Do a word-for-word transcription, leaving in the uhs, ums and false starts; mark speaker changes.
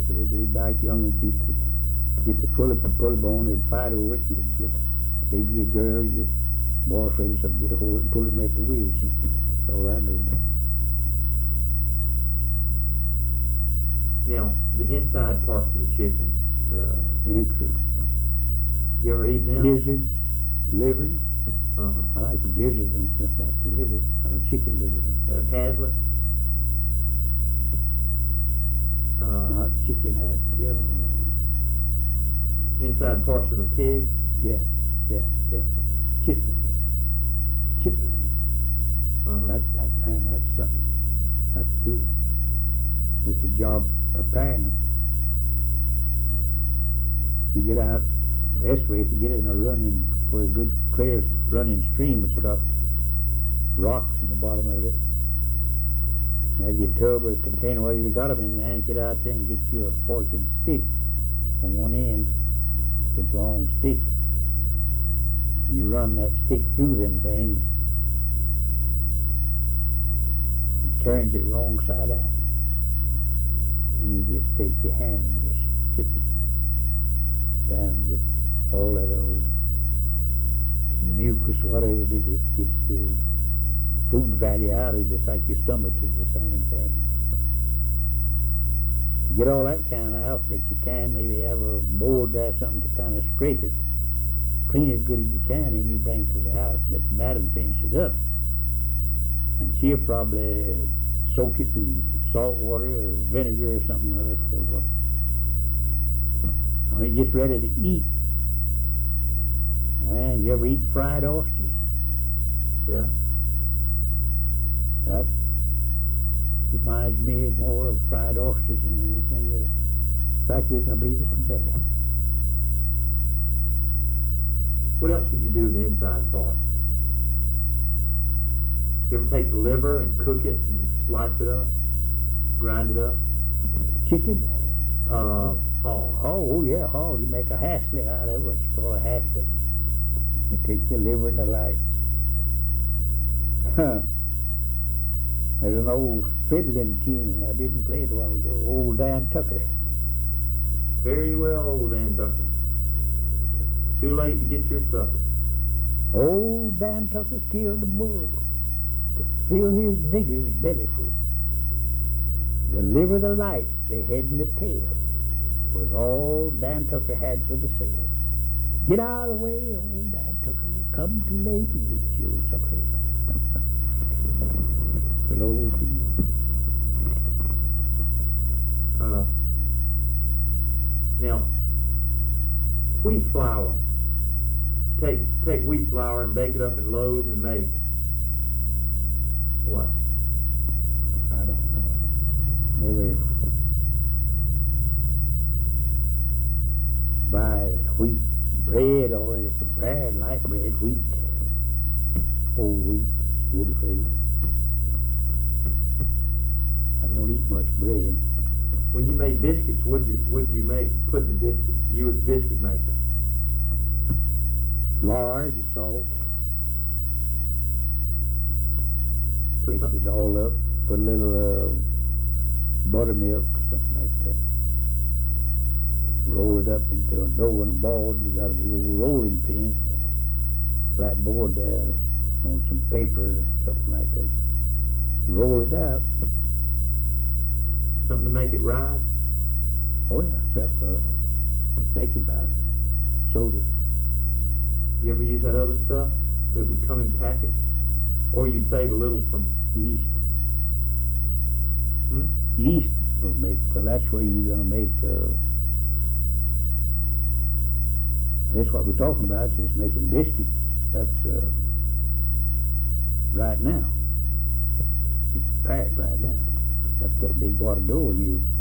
Speaker 1: Everybody back young ones used to get the pulley pulley bone, they'd fight over it, and they'd get maybe a girl, your boyfriend or something, get a hold of it and pull it and make a wish. That's all I know about it.
Speaker 2: Now, the inside parts of the chicken, uh,
Speaker 1: The entrails,
Speaker 2: you ever eat them?
Speaker 1: gizzards, livers.
Speaker 2: Uh-huh.
Speaker 1: I like the gizzards, don't care about the liver, or the chicken liver.
Speaker 2: Uh, haslets? Uh,
Speaker 1: Not chicken has yeah.
Speaker 2: inside parts of a pig?
Speaker 1: Yeah, yeah, yeah. Chitlins. Chitlins.
Speaker 2: Uh-huh.
Speaker 1: That, that, man, that's something. That's good. It's a job preparing them. You get out, the best way is to get in a running, where a good, clear running stream. It's got rocks in the bottom of it. Have your tub or a container, well, you've got them in there, and get out there and get you a fork and stick on one end, with a long stick. You run that stick through them things, it turns it wrong side out. And you just take your hand and just strip it down, get all that old mucus, whatever it is, it gets the food value out of it, just like your stomach is the same thing. You get all that kind of out that you can, maybe have a board there, something to kind of scrape it, clean it as good as you can, and you bring it to the house, let the madam finish it up. And she'll probably soak it in salt water or vinegar or something or other for it. I mean, just ready to eat. And you ever eat fried oysters?
Speaker 2: Yeah.
Speaker 1: That reminds me more of fried oysters than anything else. In fact, I believe it's better.
Speaker 2: What else would you do with the inside parts? Do you ever take the liver and cook it and slice it up, grind it up?
Speaker 1: Chicken?
Speaker 2: Uh, hog.
Speaker 1: Oh, oh yeah, hog. You make a haslet out of it, what you call a haslet. You take the liver and the lights. Huh. There's an old fiddling tune. I didn't play it a while ago. Old Dan Tucker.
Speaker 2: Very well, old Dan Tucker. Too late to get your supper.
Speaker 1: Old Dan Tucker killed a bull to fill his nigger's belly full. The liver, the lights, the head and the tail was all Dan Tucker had for the sale. Get out of the way, old Dan Tucker. Come too late to get your supper. It's an old thing.
Speaker 2: Uh, now, wheat flour. Take take wheat flour and bake it up in loaves and make what?
Speaker 1: I don't know. Never buys wheat bread already prepared, light bread, wheat, whole wheat. It's good for you. I don't eat much bread.
Speaker 2: When you made biscuits, what'd you what'd you make? Put in the biscuits. You were the biscuit maker.
Speaker 1: Lard and salt.
Speaker 2: Put
Speaker 1: Mix
Speaker 2: some-
Speaker 1: it all up. Put a little uh, buttermilk, something like that. Roll it up into a dough in a ball. You got a big old rolling pin, a flat board there on some paper or something like that. Roll it out.
Speaker 2: Something to make it rise.
Speaker 1: Oh yeah, self uh, baking powder, soda.
Speaker 2: You ever use that other stuff? It would come in packets, or you'd save a little from.
Speaker 1: Yeast.
Speaker 2: Hmm?
Speaker 1: Yeast will make. Well, that's where you're gonna make. Uh, that's what we're talking about. Just making biscuits. That's uh, right now. You prepare it right now. Got that big water dough. You